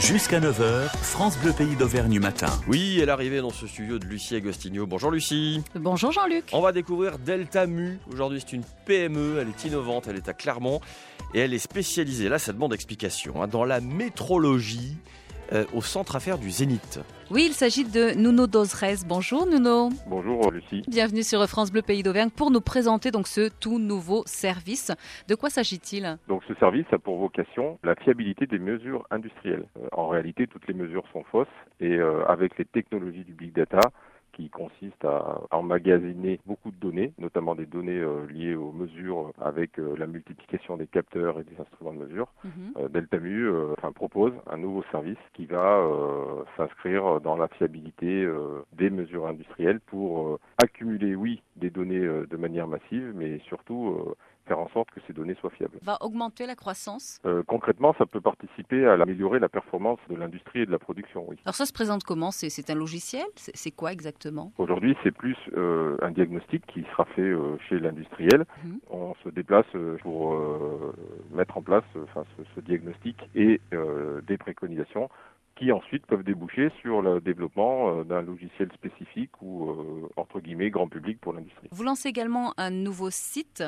Jusqu'à 9 heures, France Bleu Pays d'Auvergne matin. Oui, elle est arrivée dans ce studio de Lucie Agostinho. Bonjour Lucie. Bonjour Jean-Luc. On va découvrir Delta Mu. Aujourd'hui, c'est une PME, elle est innovante, elle est à Clermont et elle est spécialisée, là ça demande explication, dans la métrologie au centre affaires du Zénith. Oui, il s'agit de Nuno Dosrez. Bonjour Nuno. Bonjour Lucie. Bienvenue sur France Bleu Pays d'Auvergne pour nous présenter donc ce tout nouveau service. De quoi s'agit-il ? Donc ce service a pour vocation la fiabilité des mesures industrielles. En réalité, toutes les mesures sont fausses et avec les technologies du Big Data, qui consiste à emmagasiner beaucoup de données, notamment des données liées aux mesures avec la multiplication des capteurs et des instruments de mesure. Delta Mu propose un nouveau service qui va s'inscrire dans la fiabilité des mesures industrielles pour accumuler, oui, des données de manière massive, mais surtout faire en sorte que ces données soient fiables. Va augmenter la croissance ? Concrètement, ça peut participer à améliorer la performance de l'industrie et de la production, oui. Alors ça se présente comment ? C'est un logiciel ? C'est quoi exactement ? Aujourd'hui, c'est plus un diagnostic qui sera fait chez l'industriel. On se déplace pour mettre en place ce diagnostic et des préconisations qui ensuite peuvent déboucher sur le développement d'un logiciel spécifique ou, entre guillemets, grand public pour l'industrie. Vous lancez également un nouveau site,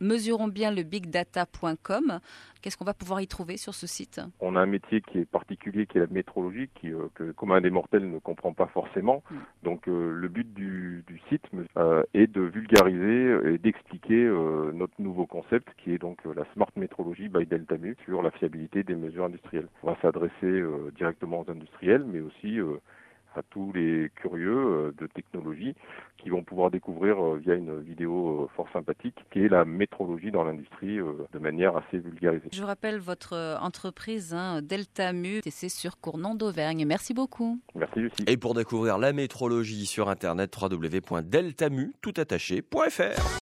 mesuronbienlebigdata.com. Qu'est-ce qu'on va pouvoir y trouver sur ce site ? On a un métier qui est particulier, qui est la métrologie, que commun des mortels ne comprend pas forcément. Donc le but du site est de vulgariser et d'expliquer notre nouveau concept, qui est donc la Smart Métrologie by Delta Mu, sur la fiabilité des mesures industrielles. On va s'adresser directement aux industriels, mais aussi à tous les curieux de technologie qui vont pouvoir découvrir via une vidéo fort sympathique qui est la métrologie dans l'industrie de manière assez vulgarisée. Je rappelle votre entreprise Delta Mu, et c'est sur Cournon d'Auvergne. Merci beaucoup. Merci Lucie. Et pour découvrir la métrologie sur internet, www.deltamu.fr.